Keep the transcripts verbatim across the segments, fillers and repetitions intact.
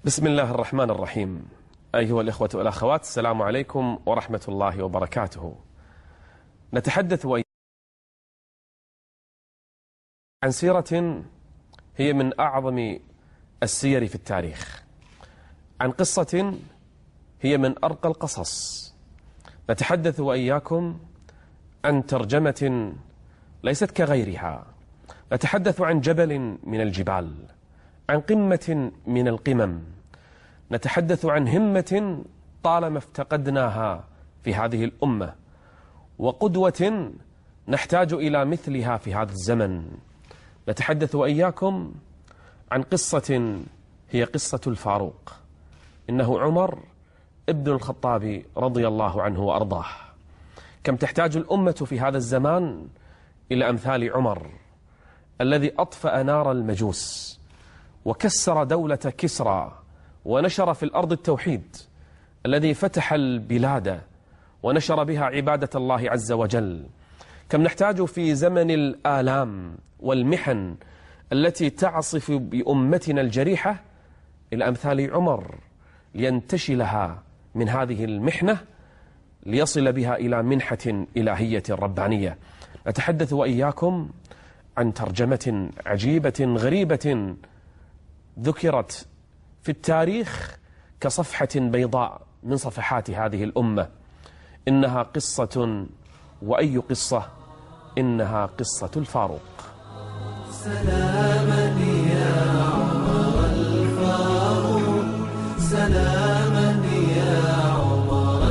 بسم الله الرحمن الرحيم. أيها الإخوة والأخوات، السلام عليكم ورحمة الله وبركاته. نتحدث عن سيرة هي من أعظم السير في التاريخ، عن قصة هي من أرقى القصص. نتحدث وإياكم عن ترجمة ليست كغيرها. نتحدث عن جبل من الجبال، عن قمة من القمم. نتحدث عن همة طالما افتقدناها في هذه الأمة، وقدوة نحتاج إلى مثلها في هذا الزمن. نتحدث وإياكم عن قصة هي قصة الفاروق. إنه عمر ابن الخطاب رضي الله عنه وأرضاه. كم تحتاج الأمة في هذا الزمان إلى أمثال عمر، الذي أطفأ نار المجوس وكسر دولة كسرى ونشر في الأرض التوحيد، الذي فتح البلاد ونشر بها عبادة الله عز وجل. كم نحتاج في زمن الآلام والمحن التي تعصف بأمتنا الجريحة إلى أمثال عمر، لينتشلها من هذه المحنة ليصل بها إلى منحة إلهية ربانية. نتحدث وإياكم عن ترجمة عجيبة غريبة ذكرت في التاريخ كصفحة بيضاء من صفحات هذه الأمة. إنها قصة، وأي قصة؟ إنها قصة الفاروق. سلاما يا عمر الفاروق، سلاما يا عمر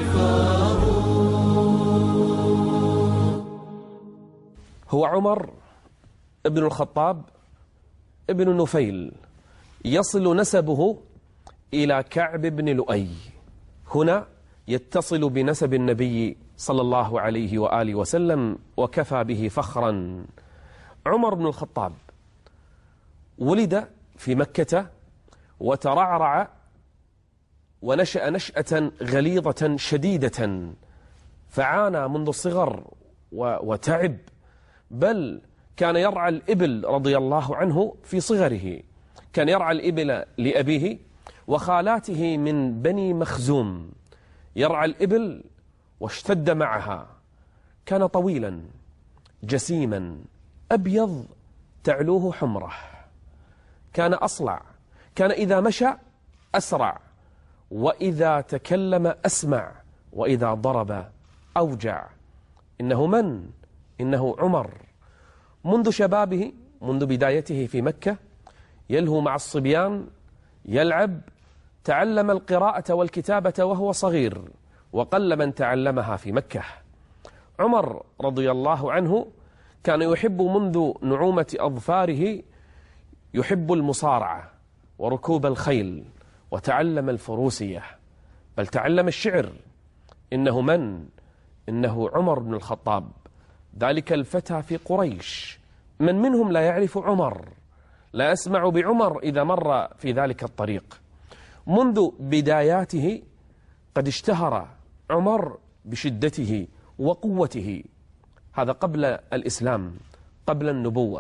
الفاروق. هو عمر ابن الخطاب ابن نفيل، يصل نسبه إلى كعب بن لؤي. هنا يتصل بنسب النبي صلى الله عليه وآله وسلم، وكفى به فخرا. عمر بن الخطاب ولد في مكة وترعرع ونشأ نشأة غليظة شديدة، فعانى منذ الصغر وتعب، بل كان يرعى الإبل رضي الله عنه في صغره. كان يرعى الإبل لأبيه وخالاته من بني مخزوم، يرعى الإبل واشتد معها. كان طويلا جسيما أبيض تعلوه حمره، كان أصلع، كان إذا مشى أسرع، وإذا تكلم أسمع، وإذا ضرب أوجع. إنه من؟ إنه عمر. منذ شبابه، منذ بدايته في مكة، يلهو مع الصبيان، يلعب. تعلم القراءة والكتابة وهو صغير، وقل من تعلمها في مكة. عمر رضي الله عنه كان يحب منذ نعومة أظفاره، يحب المصارعة وركوب الخيل، وتعلم الفروسية، بل تعلم الشعر. إنه من؟ إنه عمر بن الخطاب، ذلك الفتى في قريش. من منهم لا يعرف عمر؟ لا أسمع بعمر إذا مر في ذلك الطريق. منذ بداياته قد اشتهر عمر بشدته وقوته. هذا قبل الإسلام، قبل النبوة.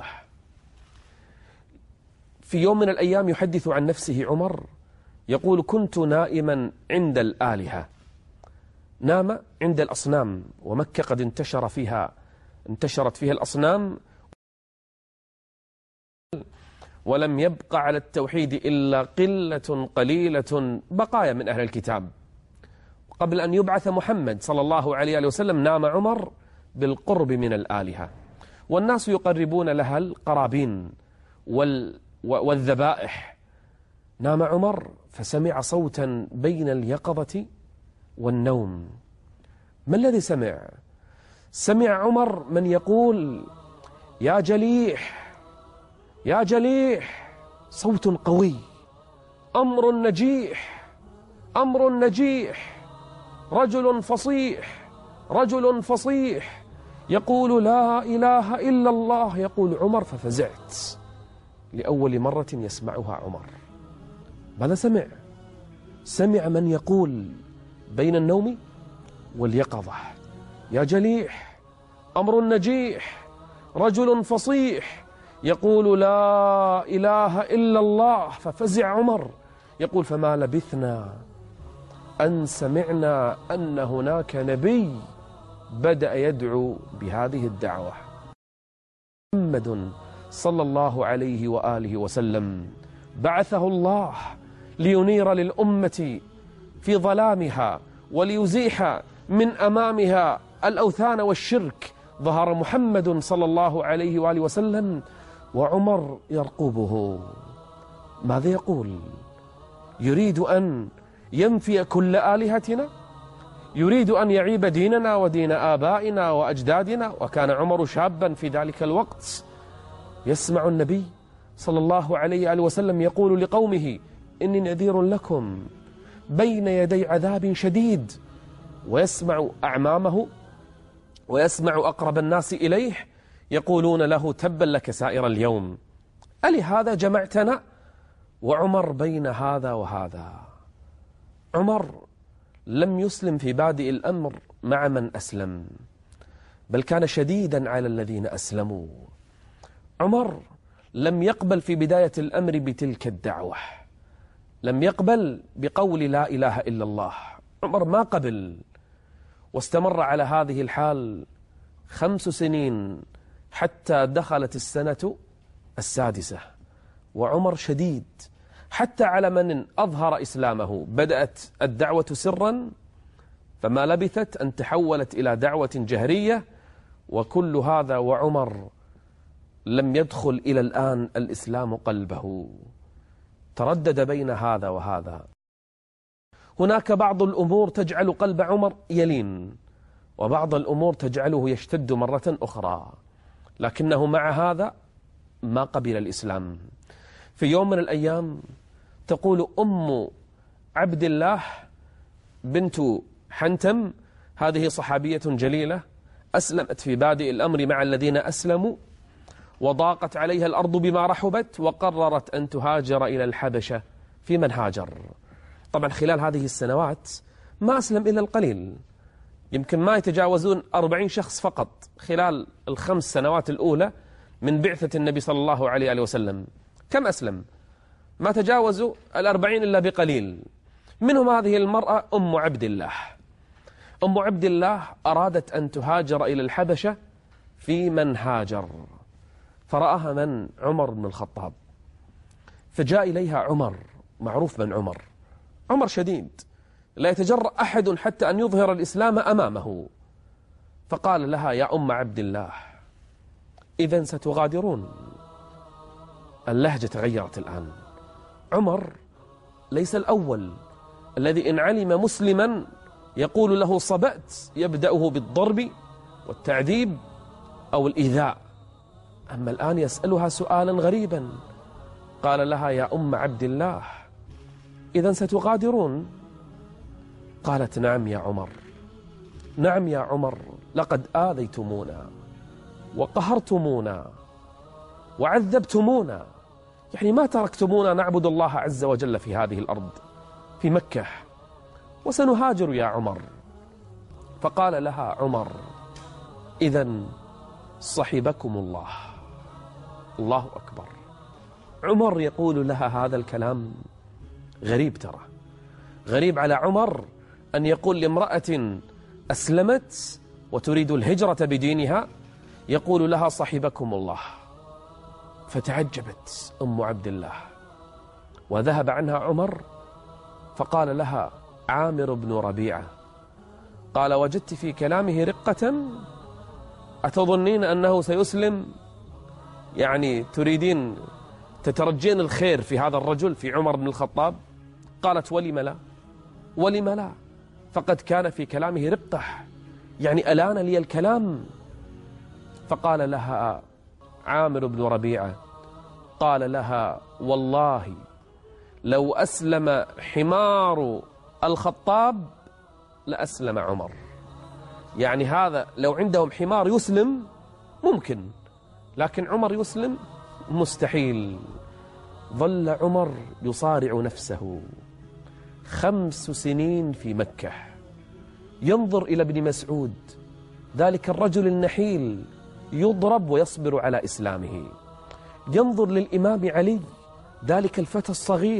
في يوم من الأيام يحدث عن نفسه عمر، يقول: كنت نائما عند الآلهة. نام عند الأصنام، ومكة قد انتشر فيها انتشرت فيها الأصنام، ولم يبق على التوحيد إلا قلة قليلة بقايا من أهل الكتاب. قبل أن يبعث محمد صلى الله عليه وسلم نام عمر بالقرب من الآلهة، والناس يقربون لها القرابين والذبائح. نام عمر فسمع صوتا بين اليقظة والنوم. ما الذي سمع؟ سمع عمر من يقول: يا جليح، يا جليح. صوت قوي، أمر نجيح، أمر نجيح. رجل فصيح، رجل فصيح يقول: لا إله إلا الله. يقول عمر: ففزعت. لأول مرة يسمعها عمر. ماذا سمع؟ سمع من يقول بين النوم واليقظة: يا جليح، أمر نجيح، رجل فصيح يقول: لا إله إلا الله. ففزع عمر، يقول فما لبثنا أن سمعنا أن هناك نبي بدأ يدعو بهذه الدعوة. محمد صلى الله عليه وآله وسلم بعثه الله لينير للأمة في ظلامها وليزيح من أمامها الأوثان والشرك. ظهر محمد صلى الله عليه وآله وسلم وعمر يرقبه. ماذا يقول؟ يريد أن ينفي كل آلهتنا، يريد أن يعيب ديننا ودين آبائنا وأجدادنا. وكان عمر شابا في ذلك الوقت. يسمع النبي صلى الله عليه وآله وسلم يقول لقومه إني نذير لكم بين يدي عذاب شديد، ويسمع أعمامه ويسمع أقرب الناس إليه يقولون له تبا لك سائر اليوم، ألهذا جمعتنا؟ وعمر بين هذا وهذا. عمر لم يسلم في بادئ الأمر مع من أسلم، بل كان شديدا على الذين أسلموا. عمر لم يقبل في بداية الأمر بتلك الدعوة، لم يقبل بقول لا إله إلا الله. عمر ما قبل، واستمر على هذه الحال خمس سنين حتى دخلت السنة السادسة. وعمر شديد حتى على من أظهر إسلامه. بدأت الدعوة سرا، فما لبثت أن تحولت إلى دعوة جهرية، وكل هذا وعمر لم يدخل إلى الآن الإسلام قلبه، تردد بين هذا وهذا. هناك بعض الأمور تجعل قلب عمر يلين، وبعض الأمور تجعله يشتد مرة أخرى، لكنه مع هذا ما قبل الإسلام. في يوم من الأيام تقول أم عبد الله بنت حنتم، هذه صحابية جليلة أسلمت في بادئ الأمر مع الذين أسلموا، وضاقت عليها الأرض بما رحبت، وقررت أن تهاجر إلى الحبشة. في من هاجر؟ طبعا خلال هذه السنوات ما أسلم إلا القليل، يمكن ما يتجاوزون أربعين شخص فقط خلال الخمس سنوات الأولى من بعثة النبي صلى الله عليه وسلم. كم أسلم؟ ما تجاوزوا الأربعين إلا بقليل. منهم هذه المرأة أم عبد الله. أم عبد الله أرادت أن تهاجر إلى الحبشة في من هاجر، فرآها من؟ عمر بن الخطاب. فجاء إليها عمر، معروف من عمر، عمر شديد لا يتجرأ أحد حتى أن يظهر الإسلام أمامه. فقال لها يا أم عبد الله إذن ستغادرون. اللهجة تغيرت الآن. عمر ليس الأول الذي إن علم مسلما يقول له صبأت يبدأه بالضرب والتعذيب أو الإيذاء، أما الآن يسألها سؤالا غريبا. قال لها يا أم عبد الله إذن ستغادرون؟ قالت نعم يا عمر، نعم يا عمر، لقد آذيتمونا وقهرتمونا وعذبتمونا، يعني ما تركتمونا نعبد الله عز وجل في هذه الأرض في مكة، وسنهاجر يا عمر. فقال لها عمر إذن صحبكم الله. الله أكبر. عمر يقول لها هذا الكلام غريب، ترى غريب على عمر أن يقول لامرأة أسلمت وتريد الهجرة بدينها يقول لها صحبكم الله. فتعجبت أم عبد الله وذهب عنها عمر، فقال لها عامر بن ربيعة، قال وجدت في كلامه رقة، أتظنين أنه سيسلم؟ يعني تريدين تترجين الخير في هذا الرجل في عمر بن الخطاب؟ قالت ولم لا، ولم لا، فقد كان في كلامه رقة، يعني ألان لي الكلام. فقال لها عامر بن ربيعة، قال لها والله لو أسلم حمار الخطاب لأسلم عمر. يعني هذا لو عندهم حمار يسلم ممكن، لكن عمر يسلم مستحيل. ظل عمر يصارع نفسه خمس سنين في مكة، ينظر إلى ابن مسعود ذلك الرجل النحيل يضرب ويصبر على إسلامه، ينظر للإمام علي ذلك الفتى الصغير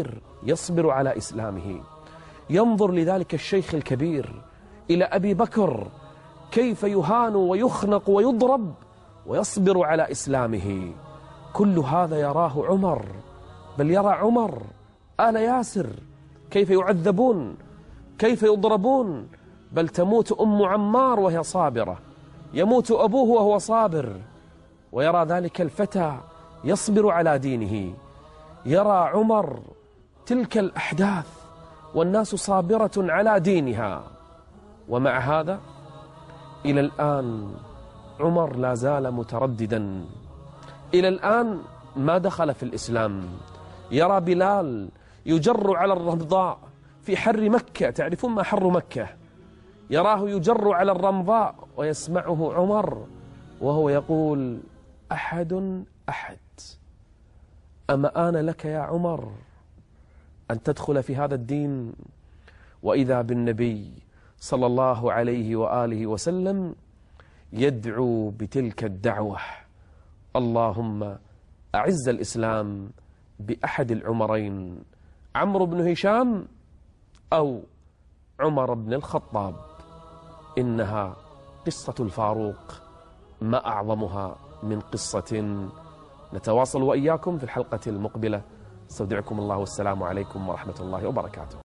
يصبر على إسلامه. ينظر لذلك الشيخ الكبير إلى أبي بكر كيف يهان ويخنق ويضرب ويصبر على إسلامه. كل هذا يراه عمر، بل يرى عمر آل ياسر كيف يعذبون، كيف يضربون، بل تموت أم عمار وهي صابرة، يموت أبوه وهو صابر، ويرى ذلك الفتى يصبر على دينه. يرى عمر تلك الأحداث والناس صابرة على دينها، ومع هذا إلى الآن عمر لا زال مترددا، إلى الآن ما دخل في الإسلام. يرى بلال يجر على الرمضاء في حر مكة، تعرفون ما حر مكة، يراه يجر على الرمضاء ويسمعه عمر وهو يقول أحد أحد. أما آن لك يا عمر أن تدخل في هذا الدين؟ وإذا بالنبي صلى الله عليه وآله وسلم يدعو بتلك الدعوة: اللهم أعز الإسلام بأحد العمرين، عمرو بن هشام أو عمر بن الخطاب. إنها قصة الفاروق، ما أعظمها من قصة. نتواصل وإياكم في الحلقة المقبلة. استودعكم الله والسلام عليكم ورحمة الله وبركاته.